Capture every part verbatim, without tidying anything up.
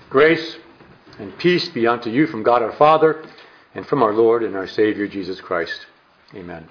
Grace and peace be unto you from God our Father and from our Lord and our Savior Jesus Christ. Amen.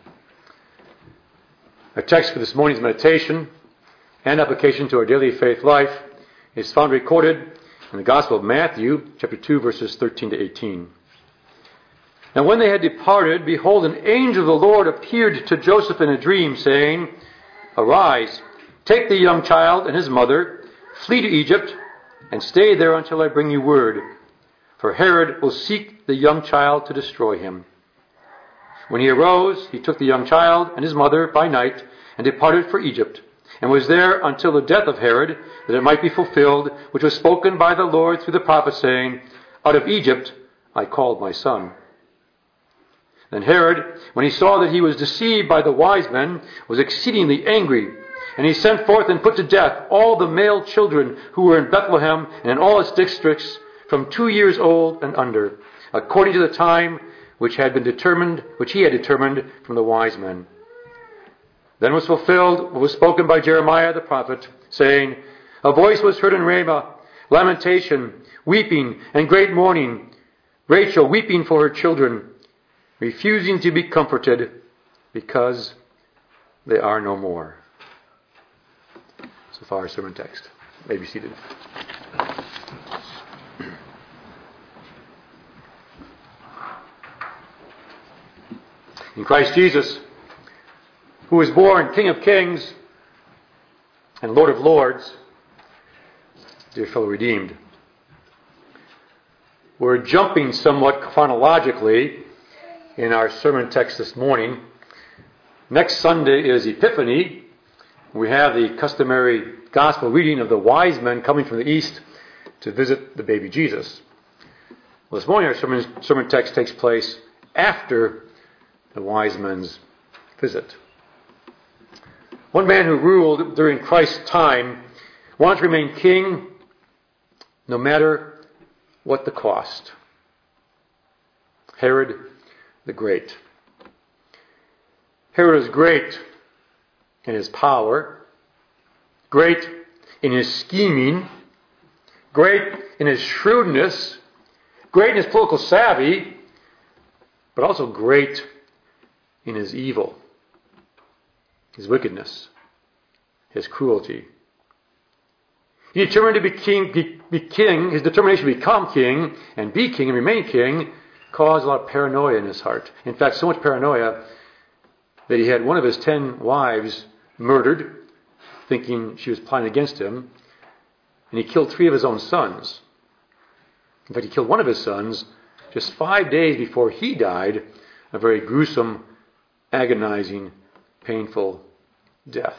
Our text for this morning's meditation and application to our daily faith life is found recorded in the Gospel of Matthew, chapter two, verses thirteen to eighteen. Now when they had departed, behold, an angel of the Lord appeared to Joseph in a dream, saying, Arise, take the young child and his mother, flee to Egypt, and stay there until I bring you word. For Herod will seek the young child to destroy him. When he arose, he took the young child and his mother by night and departed for Egypt, and was there until the death of Herod, that it might be fulfilled, which was spoken by the Lord through the prophet, saying, Out of Egypt I called my son. Then Herod, when he saw that he was deceived by the wise men, was exceedingly angry. And he sent forth and put to death all the male children who were in Bethlehem and in all its districts from two years old and under, according to the time which had been determined, which he had determined from the wise men. Then was fulfilled what was spoken by Jeremiah the prophet, saying, A voice was heard in Ramah, lamentation, weeping, and great mourning, Rachel weeping for her children, refusing to be comforted, because they are no more. So far, our sermon text. You may be seated. In Christ Jesus, who was born King of Kings and Lord of Lords, dear fellow redeemed, we're jumping somewhat chronologically in our sermon text this morning. Next Sunday is Epiphany. We have the customary gospel reading of the wise men coming from the east to visit the baby Jesus. Well, this morning our sermon, sermon text takes place after the wise men's visit. One man who ruled during Christ's time wanted to remain king no matter what the cost. Herod the Great. Herod is great in his power, great in his scheming, great in his shrewdness, great in his political savvy, but also great in his evil, his wickedness, his cruelty. He determined to be king, be, be king, his determination to become king and be king and remain king caused a lot of paranoia in his heart. In fact, so much paranoia that he had one of his ten wives murdered, thinking she was plotting against him, and he killed three of his own sons. In fact, he killed one of his sons just five days before he died, a very gruesome, agonizing, painful death.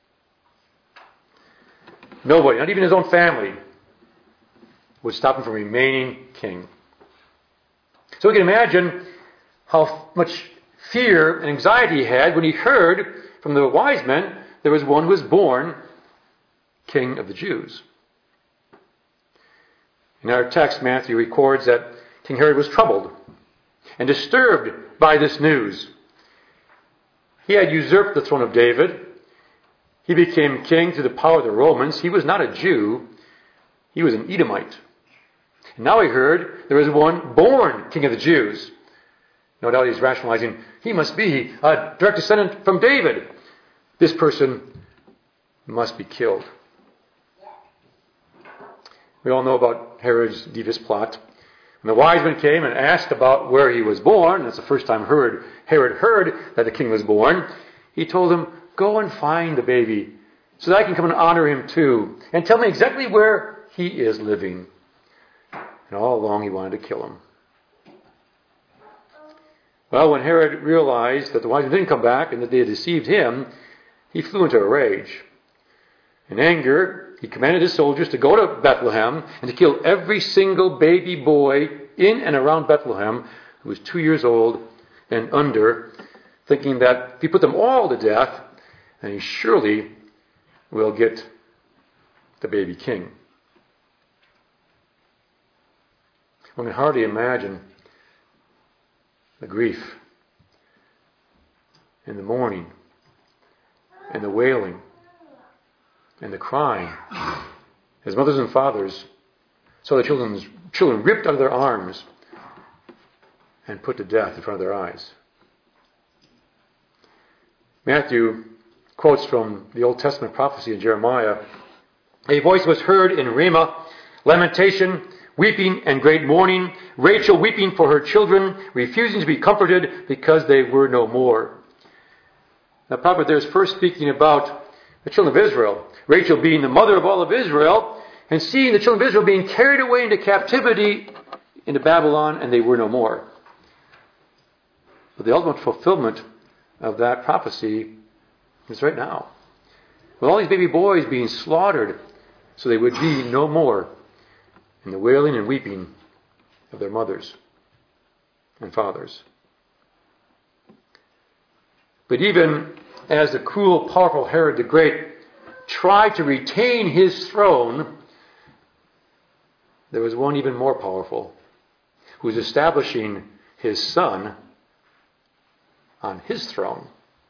Nobody, not even his own family, would stop him from remaining king. So we can imagine how much fear and anxiety he had when he heard from the wise men there was one who was born King of the Jews. In our text, Matthew records that King Herod was troubled and disturbed by this news. He had usurped the throne of David. He became king through the power of the Romans. He was not a Jew. He was an Edomite. And now he heard there was one born King of the Jews. No doubt he's rationalizing, he must be a direct descendant from David. This person must be killed. We all know about Herod's devious plot. When the wise men came and asked about where he was born, that's the first time Herod, Herod heard that the king was born, he told them, Go and find the baby so that I can come and honor him too, and tell me exactly where he is living. And all along he wanted to kill him. Well, when Herod realized that the wise men didn't come back and that they had deceived him, he flew into a rage. In anger, he commanded his soldiers to go to Bethlehem and to kill every single baby boy in and around Bethlehem who was two years old and under, thinking that if he put them all to death, then he surely will get the baby king. One can hardly imagine the grief and the mourning and the wailing and the crying as mothers and fathers So the children's, children ripped out of their arms and put to death in front of their eyes. Matthew quotes from the Old Testament prophecy in Jeremiah, "A voice was heard in Ramah, lamentation, weeping, and great mourning, Rachel weeping for her children, refusing to be comforted because they were no more." The prophet there is first speaking about the children of Israel, Rachel being the mother of all of Israel, and seeing the children of Israel being carried away into captivity into Babylon, and they were no more. But the ultimate fulfillment of that prophecy is right now, with all these baby boys being slaughtered so they would be no more, in the wailing and weeping of their mothers and fathers. But even as the cruel, powerful Herod the Great tried to retain his throne, there was one even more powerful who was establishing his son on his throne.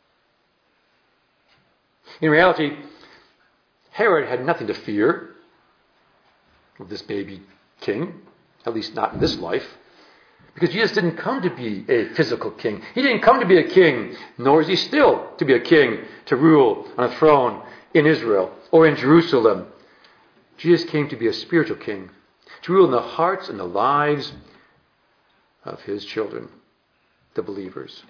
In reality, Herod had nothing to fear of this baby king, at least not in this life, because Jesus didn't come to be a physical king. He didn't come to be a king, nor is he still to be a king to rule on a throne in Israel or in Jerusalem. Jesus came to be a spiritual king, to rule in the hearts and the lives of his children, the believers.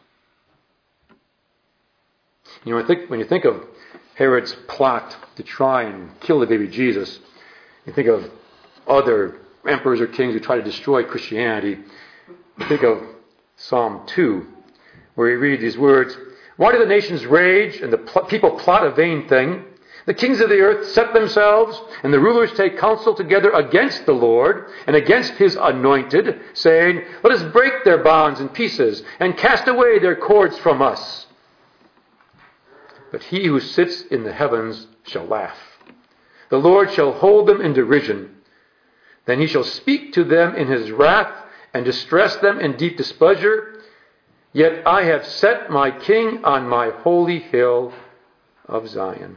You know, when you think, when you think of Herod's plot to try and kill the baby Jesus, you think of other emperors or kings who try to destroy Christianity. You think of Psalm two, where you read these words, "Why do the nations rage and the pl- people plot a vain thing? The kings of the earth set themselves, and the rulers take counsel together against the Lord and against his anointed, saying, let us break their bonds in pieces and cast away their cords from us. But he who sits in the heavens shall laugh. The Lord shall hold them in derision. Then he shall speak to them in his wrath and distress them in deep displeasure. Yet I have set my king on my holy hill of Zion."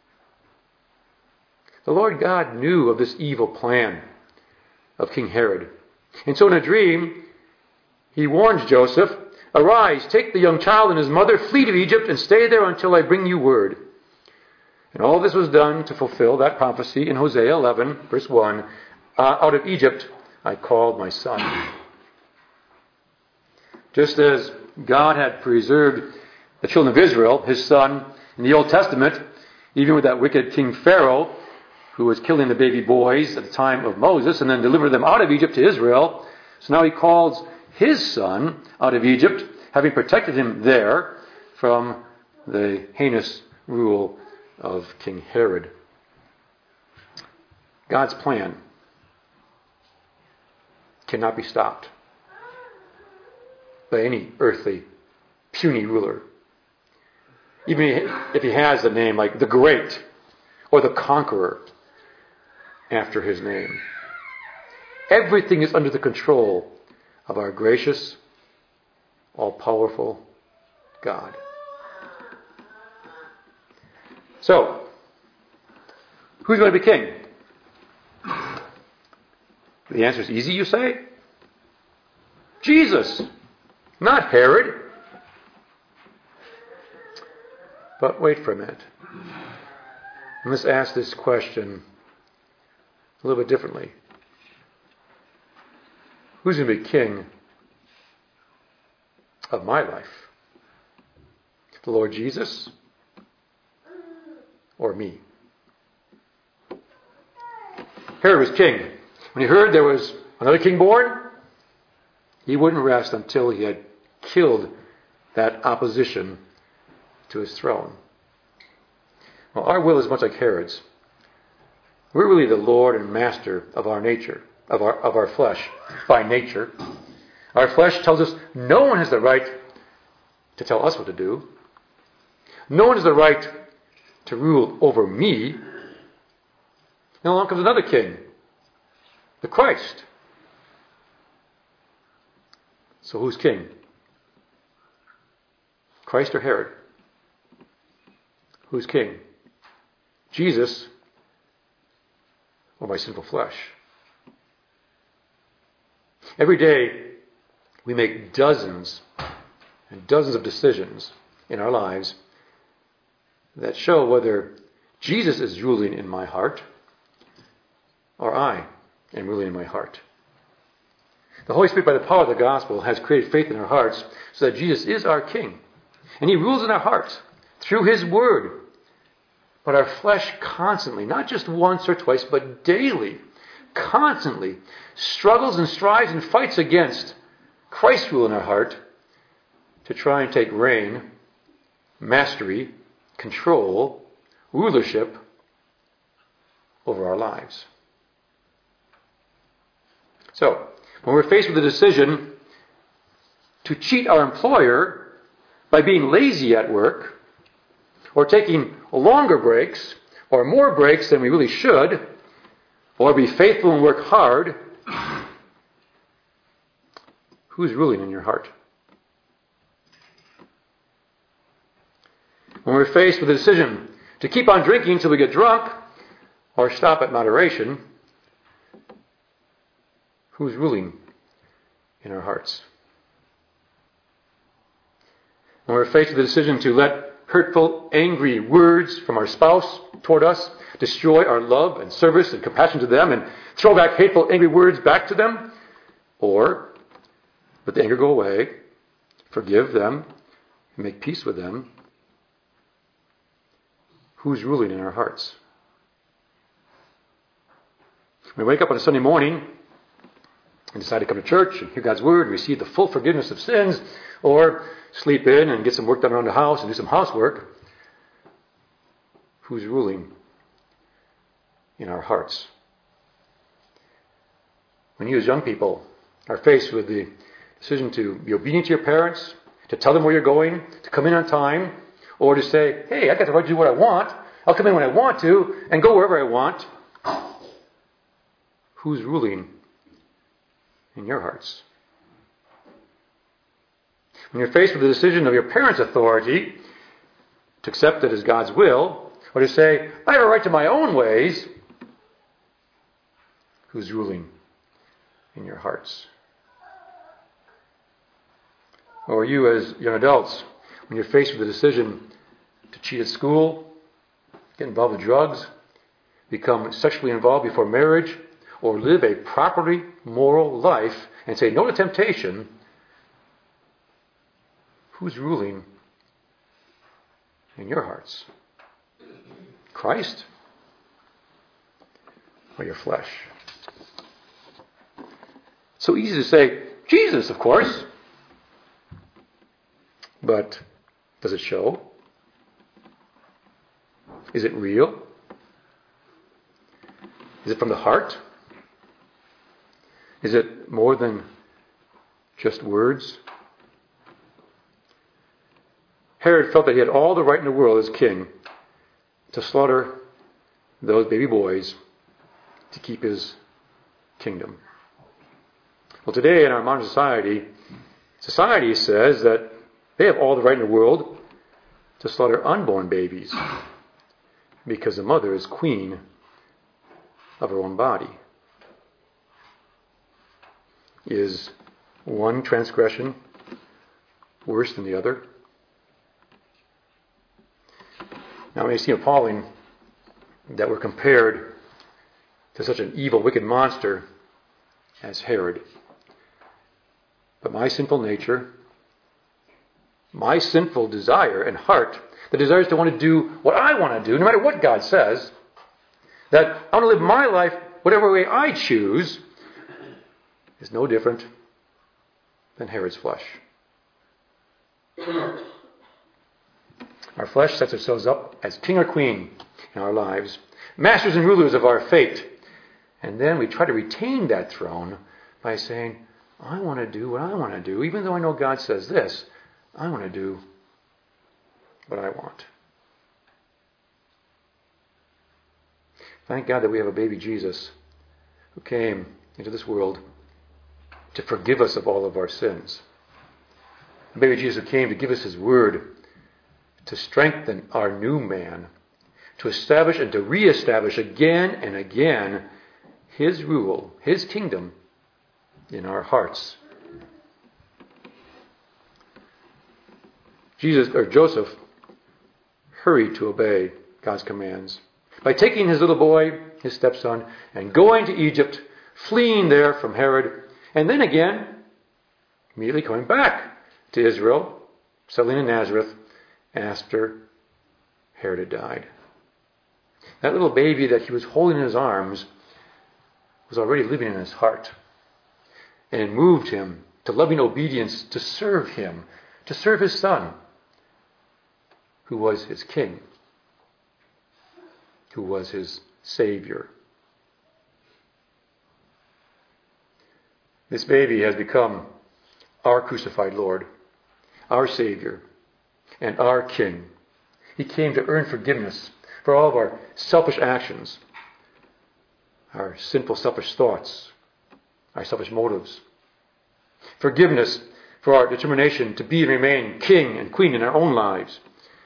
The Lord God knew of this evil plan of King Herod. And so in a dream, he warns Joseph, "Arise, take the young child and his mother, flee to Egypt, and stay there until I bring you word." And all this was done to fulfill that prophecy in Hosea eleven, verse one, uh, "Out of Egypt I called my son." Just as God had preserved the children of Israel, his son, in the Old Testament, even with that wicked King Pharaoh, who was killing the baby boys at the time of Moses and then delivered them out of Egypt to Israel. So now he calls his son out of Egypt, having protected him there from the heinous rule of King Herod. God's plan cannot be stopped by any earthly, puny ruler. Even if he has a name like the Great or the Conqueror after his name. Everything is under the control of our gracious, all-powerful God. So, who's going to be king? The answer is easy, you say? Jesus, not Herod. But wait for a minute. Let's ask this question a little bit differently. Who's going to be king of my life? The Lord Jesus or me? Herod was king. When he heard there was another king born, he wouldn't rest until he had killed that opposition to his throne. Well, our will is much like Herod's. We're really the Lord and master of our nature, of our of our flesh, by nature. Our flesh tells us no one has the right to tell us what to do. No one has the right to rule over me. And along comes another king, the Christ. So who's king? Christ or Herod? Who's king? Jesus or my sinful flesh? Every day we make dozens and dozens of decisions in our lives that show whether Jesus is ruling in my heart or I am ruling in my heart. The Holy Spirit, by the power of the gospel, has created faith in our hearts so that Jesus is our King. And He rules in our hearts through His Word. But our flesh constantly, not just once or twice, but daily, constantly struggles and strives and fights against Christ's rule in our heart to try and take reign, mastery, control, rulership over our lives. So, when we're faced with a decision to cheat our employer by being lazy at work, or taking longer breaks, or more breaks than we really should, or be faithful and work hard, who's ruling in your heart? When we're faced with a decision to keep on drinking until we get drunk, or stop at moderation, who's ruling in our hearts? When we're faced with the decision to let hurtful, angry words from our spouse toward us destroy our love and service and compassion to them and throw back hateful, angry words back to them, or let the anger go away, forgive them, and make peace with them, who's ruling in our hearts? When we wake up on a Sunday morning and decide to come to church and hear God's Word, receive the full forgiveness of sins, or sleep in and get some work done around the house and do some housework, who's ruling in our hearts? When you as young people are faced with the decision to be obedient to your parents, to tell them where you're going, to come in on time, or to say, hey, I got the right to do what I want, I'll come in when I want to, and go wherever I want, who's ruling in your hearts? When you're faced with the decision of your parents' authority to accept it as God's will, or to say, I have a right to my own ways, who's ruling in your hearts? Or you as young adults, when you're faced with the decision to cheat at school, get involved with drugs, become sexually involved before marriage, or live a properly moral life and say no to temptation, who's ruling in your hearts? Christ or your flesh? So easy to say, Jesus, of course. But does it show? Is it real? Is it from the heart? Is it more than just words? Herod felt that he had all the right in the world as king to slaughter those baby boys to keep his kingdom. Well, today in our modern society, society says that they have all the right in the world to slaughter unborn babies because the mother is queen of her own body. Is one transgression worse than the other? Now, it may seem appalling that we're compared to such an evil, wicked monster as Herod. But my sinful nature, my sinful desire and heart, the desires to want to do what I want to do, no matter what God says, that I want to live my life whatever way I choose, is no different than Herod's flesh. Our flesh sets ourselves up as king or queen in our lives, masters and rulers of our fate. And then we try to retain that throne by saying, I want to do what I want to do. Even though I know God says this, I want to do what I want. Thank God that we have a baby Jesus who came into this world to forgive us of all of our sins. A baby Jesus who came to give us His Word, to strengthen our new man, to establish and to reestablish again and again His rule, His kingdom in our hearts. Jesus or Joseph hurried to obey God's commands by taking his little boy, his stepson, and going to Egypt, fleeing there from Herod, and then again, immediately coming back to Israel, settling in Nazareth after Herod had died. That little baby that he was holding in his arms was already living in his heart. And it moved him to loving obedience to serve him, to serve his son, who was his king, who was his Savior. This baby has become our crucified Lord, our Savior, and our King. He came to earn forgiveness for all of our selfish actions, our sinful, selfish thoughts, our selfish motives. Forgiveness for our determination to be and remain king and queen in our own lives.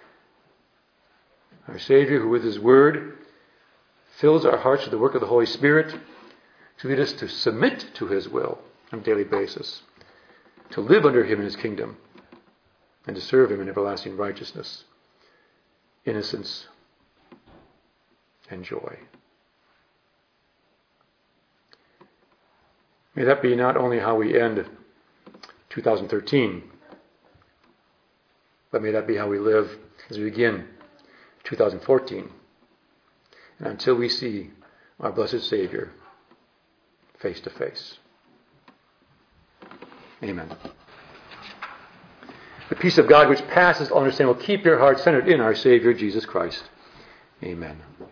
Our Savior, who with his word fills our hearts with the work of the Holy Spirit, to lead us to submit to his will on a daily basis, to live under him in his kingdom, and to serve him in everlasting righteousness, innocence, and joy. May that be not only how we end two thousand thirteen, but may that be how we live as we begin two thousand fourteen, and until we see our blessed Savior face to face. Amen. The peace of God which passes all understanding will keep your heart centered in our Savior Jesus Christ. Amen.